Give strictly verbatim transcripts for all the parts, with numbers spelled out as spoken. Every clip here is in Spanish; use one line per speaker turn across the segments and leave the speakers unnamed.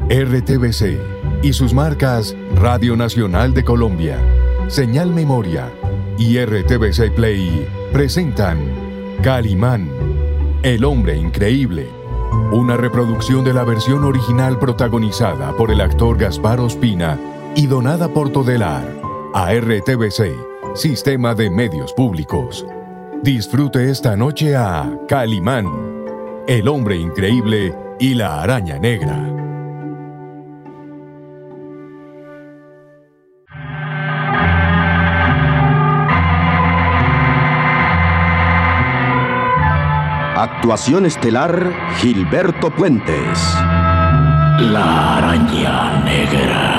R T V C y sus marcas Radio Nacional de Colombia, Señal Memoria y R T V C Play presentan Calimán, el hombre increíble, una reproducción de la versión original protagonizada por el actor Gaspar Ospina y donada por Todelar a R T V C, Sistema de Medios Públicos. Disfrute esta noche a Calimán, el hombre increíble y la araña negra.
Actuación estelar, Gilberto Puentes.
La araña negra.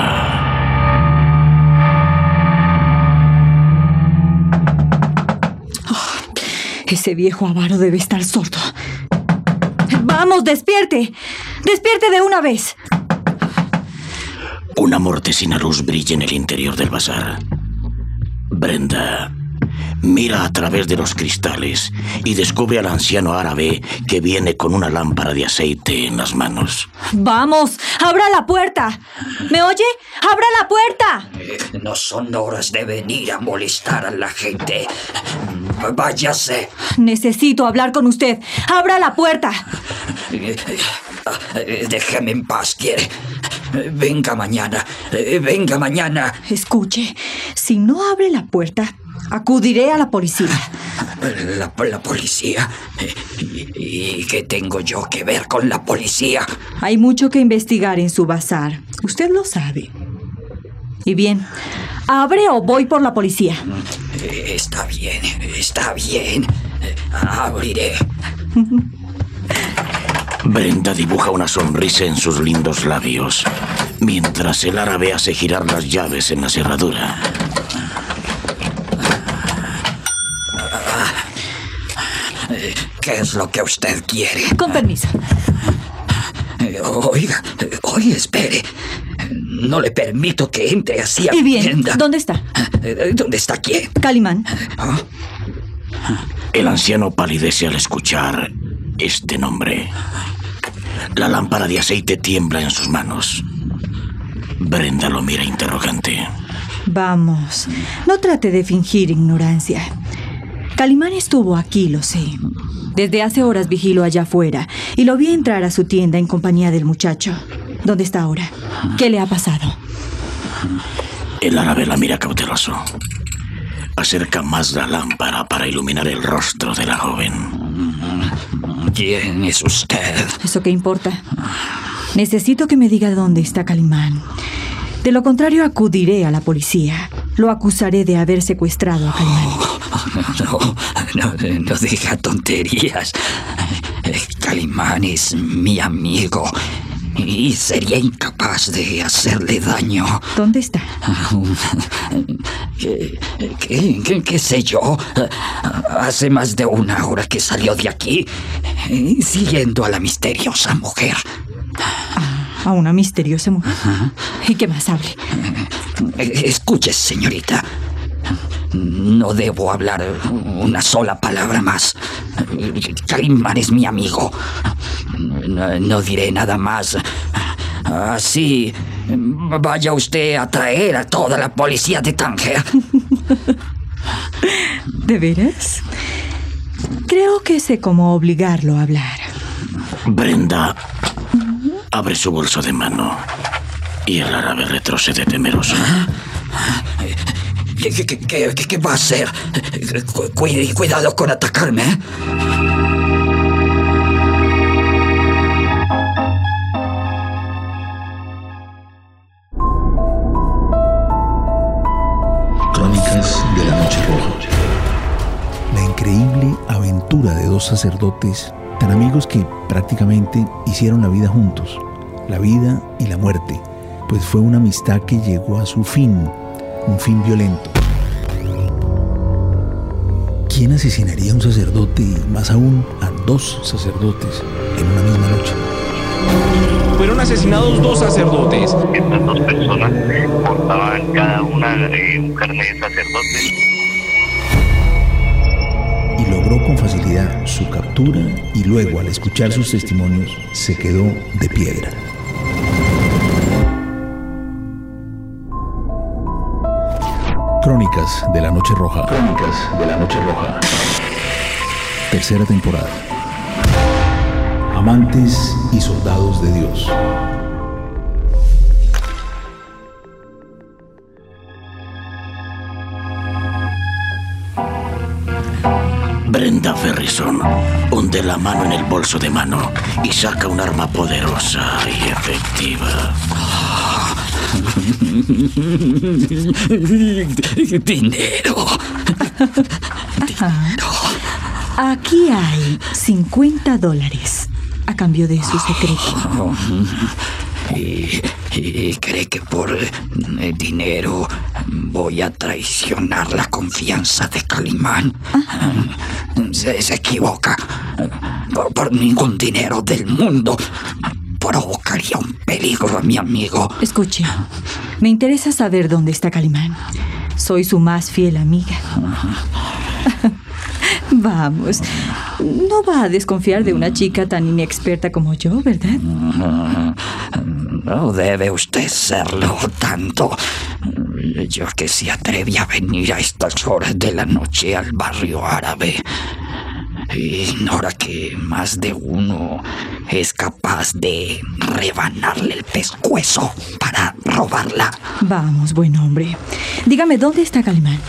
Oh, ese viejo avaro debe estar sordo. ¡Vamos, despierte! ¡Despierte de una vez!
Una mortecina luz brilla en el interior del bazar. Brenda mira a través de los cristales y descubre al anciano árabe que viene con una lámpara de aceite en las manos.
¡Vamos! ¡Abra la puerta! ¿Me oye? ¡Abra la puerta!
Eh, no son horas de venir a molestar a la gente. Váyase.
Necesito hablar con usted. ¡Abra la puerta!
Eh, eh, déjeme en paz, ¿quiere? Venga mañana. Eh, venga mañana.
Escuche, si no abre la puerta, acudiré a la policía.
¿La, la policía? ¿Y, ¿Y qué tengo yo que ver con la policía?
Hay mucho que investigar en su bazar. Usted lo sabe. Y bien, ¿abre o voy por la policía?
Está bien, está bien. Abriré.
Brenda dibuja una sonrisa en sus lindos labios, mientras el árabe hace girar las llaves en la cerradura.
¿Qué es lo que usted quiere?
Con permiso.
Oiga, oiga, espere. No le permito que entre así a
mi bien,
tienda.
¿Dónde está?
¿Dónde está quién?
Calimán.
¿Ah?
El anciano palidece al escuchar este nombre. La lámpara de aceite tiembla en sus manos. Brenda lo mira interrogante.
Vamos, no trate de fingir ignorancia. Calimán estuvo aquí, lo sé. Desde hace horas vigilo allá afuera y lo vi entrar a su tienda en compañía del muchacho. ¿Dónde está ahora? ¿Qué le ha pasado?
El árabe la mira cauteloso. Acerca más la lámpara para iluminar el rostro de la joven.
¿Quién es usted?
¿Eso qué importa? Necesito que me diga dónde está Calimán. De lo contrario, acudiré a la policía. Lo acusaré de haber secuestrado a Calimán.
Oh, no, no, no diga tonterías. Calimán es mi amigo y sería incapaz de hacerle daño.
¿Dónde está?
¿Qué, qué, qué, qué sé yo? Hace más de una hora que salió de aquí, siguiendo a la misteriosa mujer.
¿A una misteriosa mujer? Uh-huh. ¿Y qué más hable?
Escuche, señorita. No debo hablar una sola palabra más. Calimán es mi amigo. No, no diré nada más. Así, vaya usted a traer a toda la policía de Tánger.
¿De veras? Creo que sé cómo obligarlo a hablar.
Brenda abre su bolso de mano y el árabe retrocede temeroso.
¿Qué, qué, qué, qué, qué va a hacer? Cuid, cuidado con atacarme, ¿eh?
Crónicas de la Noche Roja. La increíble aventura de dos sacerdotes tan amigos que prácticamente hicieron la vida juntos, la vida y la muerte, pues fue una amistad que llegó a su fin, un fin violento. ¿Quién asesinaría a un sacerdote y más aún a dos sacerdotes en una misma noche?
Fueron asesinados dos sacerdotes.
Estas dos personas portaban cada una de un carnet de sacerdote.
Y logró con facilidad su captura y luego, al escuchar sus testimonios, se quedó de piedra. Crónicas de la Noche Roja.
Crónicas de la Noche Roja.
Tercera temporada. Amantes y soldados de Dios.
Brenda Ferrison hunde la mano en el bolso de mano y saca un arma poderosa y efectiva.
Dinero. Dinero.
Aquí hay cincuenta dólares a cambio de su secreto.
Y, y cree que por eh, dinero voy a traicionar la confianza de Calimán. Se, se equivoca. Por, por ningún dinero del mundo provocaría un peligro a mi amigo.
Escuche, me interesa saber dónde está Calimán. Soy su más fiel amiga. Vamos, no va a desconfiar de una chica tan inexperta como yo, ¿verdad?
No debe usted serlo tanto. Yo que se atreve a venir a estas horas de la noche al barrio árabe. Ignora que más de uno es capaz de rebanarle el pescuezo para robarla.
Vamos, buen hombre. Dígame, ¿dónde está Calimán?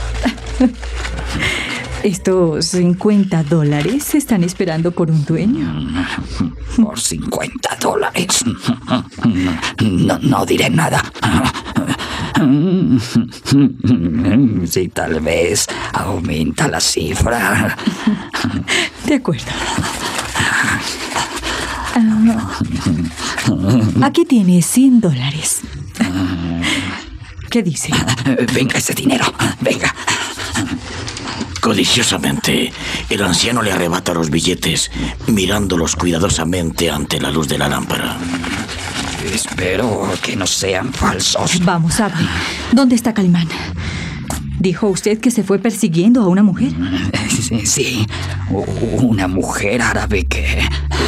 Estos cincuenta dólares están esperando por un dueño.
Por cincuenta dólares. No, no diré nada. Si tal vez aumenta la cifra.
De acuerdo. Uh, aquí tiene cien dólares. ¿Qué dice?
Venga ese dinero, venga.
Codiciosamente, el anciano le arrebata los billetes, mirándolos cuidadosamente ante la luz de la lámpara.
Espero que no sean falsos.
Vamos, hable. ¿Dónde está Calimán? ¿Dijo usted que se fue persiguiendo a una mujer?
Sí, sí, una mujer árabe que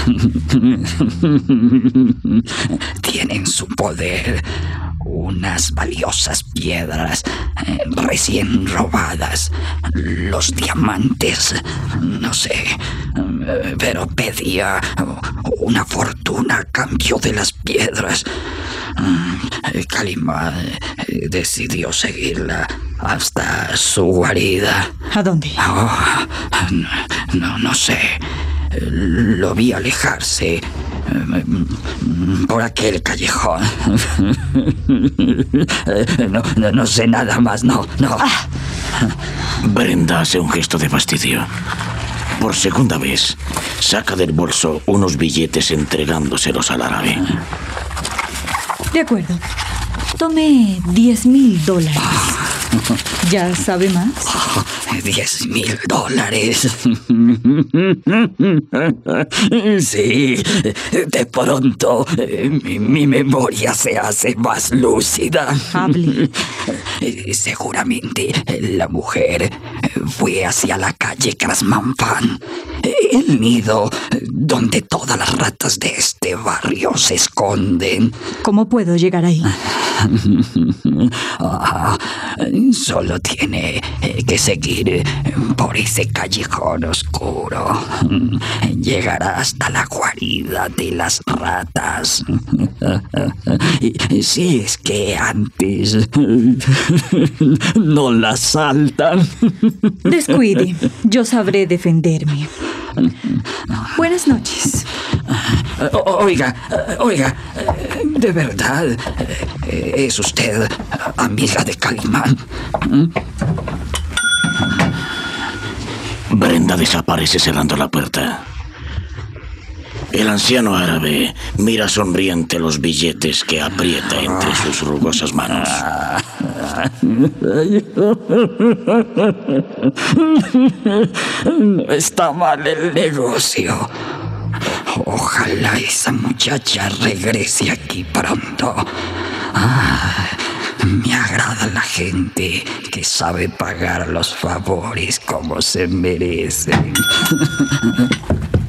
tiene en su poder unas valiosas piedras eh, recién robadas, los diamantes, no sé, eh, pero pedía una fortuna a cambio de las piedras. Eh, Calimán eh, decidió seguirla hasta su guarida.
¿A dónde?
Oh, no, no sé. Lo vi alejarse por aquel callejón. No, no, no sé nada más, no, no.
Ah.
Brenda hace un gesto de fastidio. Por segunda vez, saca del bolso unos billetes entregándoselos al árabe.
De acuerdo. Tome diez mil dólares. ¿Ya sabe más?
Diez mil dólares. Sí, de pronto mi, mi memoria se hace más lúcida.
Hable.
Seguramente la mujer fue hacia la calle Krasmanfan, el nido donde todas las ratas de este barrio se esconden.
¿Cómo puedo llegar ahí?
Ah, solo tiene que seguir por ese callejón oscuro. Llegará hasta la guarida de las ratas. Si es que antes no las saltan.
Descuide, yo sabré defenderme. Buenas noches.
Oiga, oiga, ¿de verdad es usted amiga de Calimán?
Brenda desaparece cerrando la puerta. El anciano árabe mira sonriente los billetes que aprieta entre sus rugosas manos.
No está mal el negocio. Ojalá esa muchacha regrese aquí pronto. Ah, me agrada la gente que sabe pagar los favores como se merecen.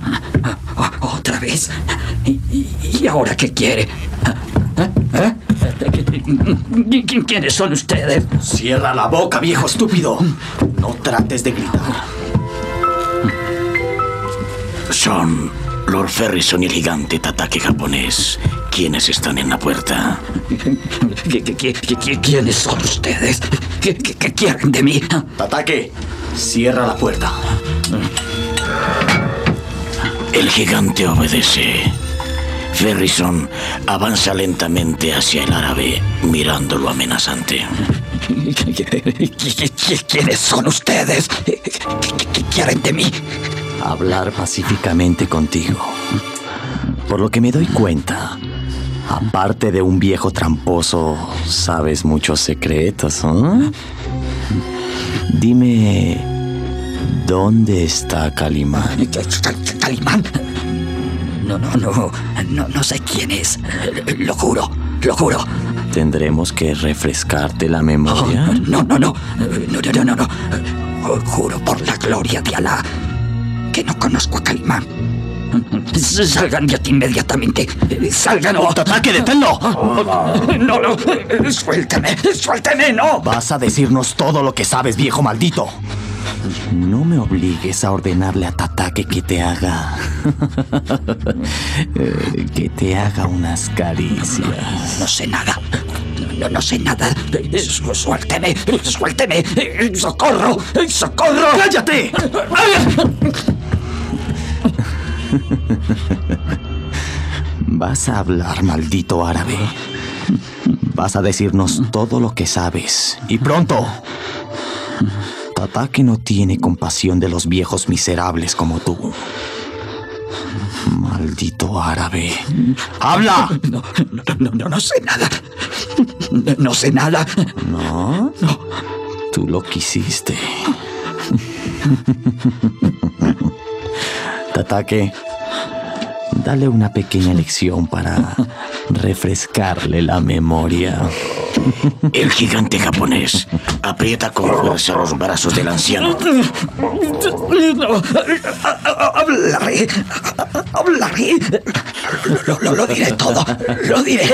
¿Otra vez? ¿Y, y ahora qué quiere? ¿Eh? ¿Eh? ¿Quiénes son ustedes?
Cierra la boca, viejo estúpido. No trates de gritar.
Son Lord Ferrison y el gigante Tatake japonés, quienes están en la puerta.
¿Quiénes son ustedes? ¿Qué, qué, qué quieren de mí?
Tatake, cierra la puerta.
El gigante obedece. Ferrison avanza lentamente hacia el árabe, mirándolo amenazante.
¿Quiénes son ustedes? ¿Qué, qué quieren de mí?
Hablar pacíficamente contigo. Por lo que me doy cuenta, aparte de un viejo tramposo, sabes muchos secretos, ¿eh? Dime, ¿dónde está Calimán?
¿Calimán? No, no, no, no, no sé quién es. Lo juro, lo juro.
¿Tendremos que refrescarte la memoria?
Oh, no, no, no, no, no, no, no. Juro por la gloria de Alá que no conozco a Calimán. Salgan de aquí inmediatamente. Salgan o...
¡Tatake, deténlo!
No, no, suélteme, suélteme, no.
Vas a decirnos todo lo que sabes, viejo maldito. No me obligues a ordenarle a Tatake que te haga... que te haga unas caricias.
No sé nada. No, no sé nada. Suélteme, suélteme. ¡Socorro! ¡Socorro!
¡Cállate! ¿Vas a hablar, maldito árabe? Vas a decirnos todo lo que sabes. ¡Y pronto! Tatake no tiene compasión de los viejos miserables como tú. Maldito árabe. ¡Habla!
No, no, no, no, no sé nada. No, no sé nada.
¿No?
No.
Tú lo quisiste. Tatake, dale una pequeña lección para refrescarle la memoria.
El gigante japonés aprieta con fuerza los brazos del anciano.
No, hablaré, hablaré. Lo, lo, lo diré todo, lo diré.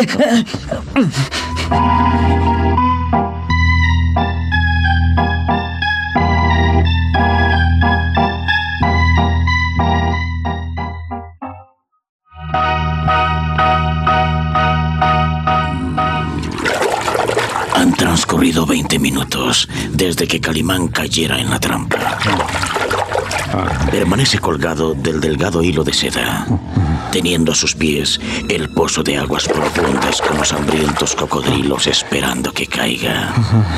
Han transcurrido veinte minutos desde que Calimán cayera en la trampa. Permanece colgado del delgado hilo de seda, teniendo a sus pies el pozo de aguas profundas con los hambrientos cocodrilos esperando que caiga.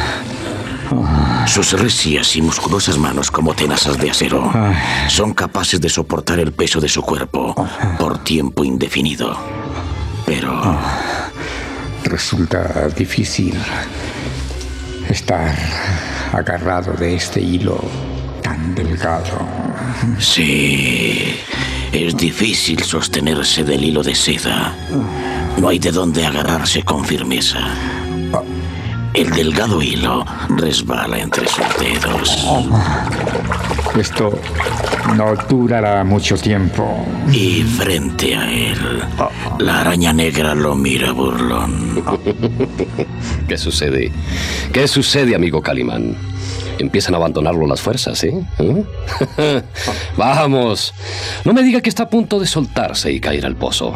Sus recias y musculosas manos como tenazas de acero son capaces de soportar el peso de su cuerpo por tiempo indefinido. Pero...
resulta difícil estar agarrado de este hilo tan delgado.
Sí, es difícil sostenerse del hilo de seda. No hay de dónde agarrarse con firmeza. El delgado hilo resbala entre sus dedos.
Esto no durará mucho tiempo.
Y frente a él, la araña negra lo mira burlón.
¿Qué sucede? ¿Qué sucede, amigo Calimán? Empiezan a abandonarlo las fuerzas, ¿eh? ¿Eh? Vamos, no me diga que está a punto de soltarse y caer al pozo.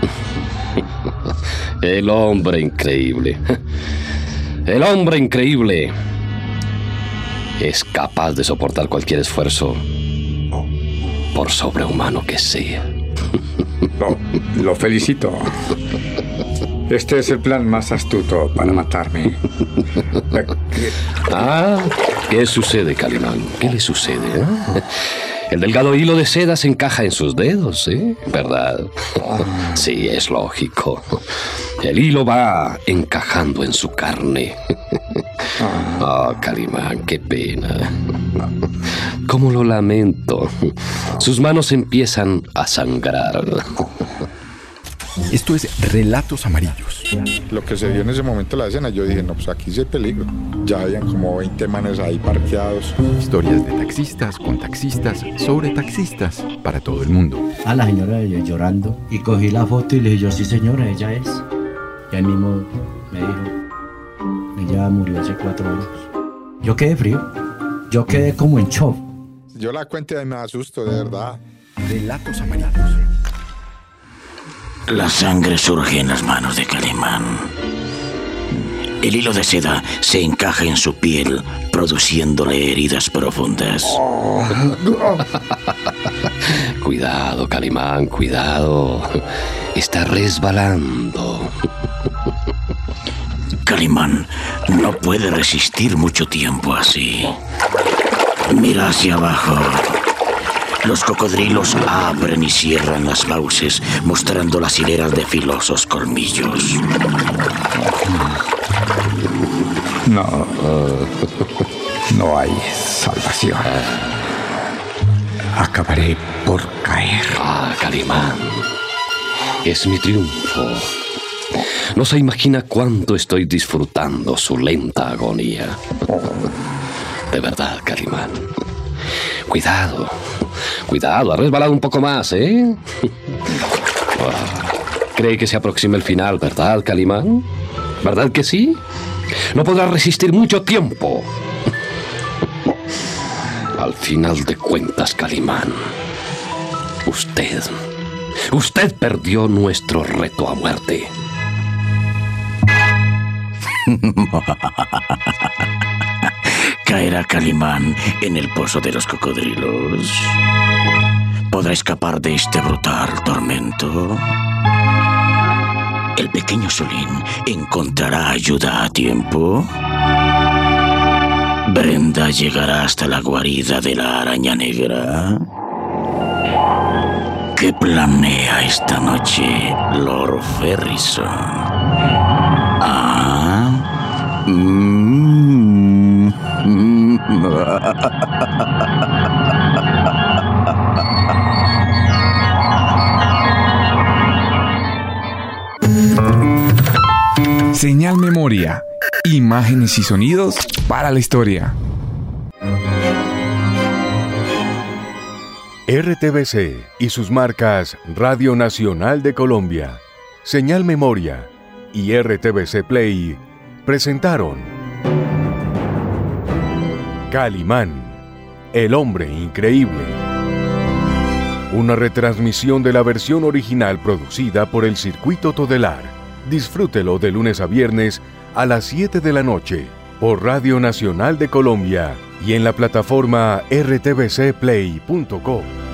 El hombre increíble. El hombre increíble es capaz de soportar cualquier esfuerzo, por sobrehumano que sea.
Lo, lo felicito. Este es el plan más astuto para matarme.
Ah, ¿qué sucede, Calimán? ¿Qué le sucede? ¿Eh? El delgado hilo de seda se encaja en sus dedos, ¿eh? ¿Verdad? Sí, es lógico. El hilo va encajando en su carne. Oh, Calimán, qué pena. Cómo lo lamento. Sus manos empiezan a sangrar.
Esto es Relatos Amarillos.
Lo que se vio en ese momento de la escena, yo dije, no, pues aquí sí hay peligro. Ya habían como veinte manes ahí parqueados.
Historias de taxistas, con taxistas, sobre taxistas, para todo el mundo.
A la señora llorando y cogí la foto y le dije, yo sí señora, ella es. Y ahí mismo Me dijo, ella murió hace cuatro años. Yo quedé frío. Yo quedé como en shock.
Yo la cuento y me asusto, de verdad.
Relatos amarillos.
La sangre surge en las manos de Calimán. El hilo de seda se encaja en su piel, produciéndole heridas profundas.
Cuidado, Calimán, cuidado. Está resbalando.
Calimán no puede resistir mucho tiempo así. Mira hacia abajo. Los cocodrilos abren y cierran las fauces, mostrando las hileras de filosos colmillos.
No, no hay salvación. Acabaré por caer.
Ah, Calimán, es mi triunfo. No se imagina cuánto estoy disfrutando su lenta agonía. De verdad, Calimán. Cuidado, cuidado, ha resbalado un poco más, ¿eh? Cree que se aproxima el final, ¿verdad, Calimán? ¿Verdad que sí? No podrá resistir mucho tiempo. Al final de cuentas, Calimán, usted, usted perdió nuestro reto a muerte.
¿Caerá Calimán en el pozo de los cocodrilos? ¿Podrá escapar de este brutal tormento? ¿El pequeño Solín encontrará ayuda a tiempo? ¿Brenda llegará hasta la guarida de la araña negra? ¿Qué planea esta noche Lord Ferrison? ¿Ah? Mm. Mm.
Señal Memoria. Imágenes y sonidos para la historia.
R T V C y sus marcas Radio Nacional de Colombia, Señal Memoria y R T V C Play presentaron Calimán, el hombre increíble. Una retransmisión de la versión original producida por el Circuito Todelar. Disfrútelo de lunes a viernes a las siete de la noche por Radio Nacional de Colombia y en la plataforma r t v c play punto co.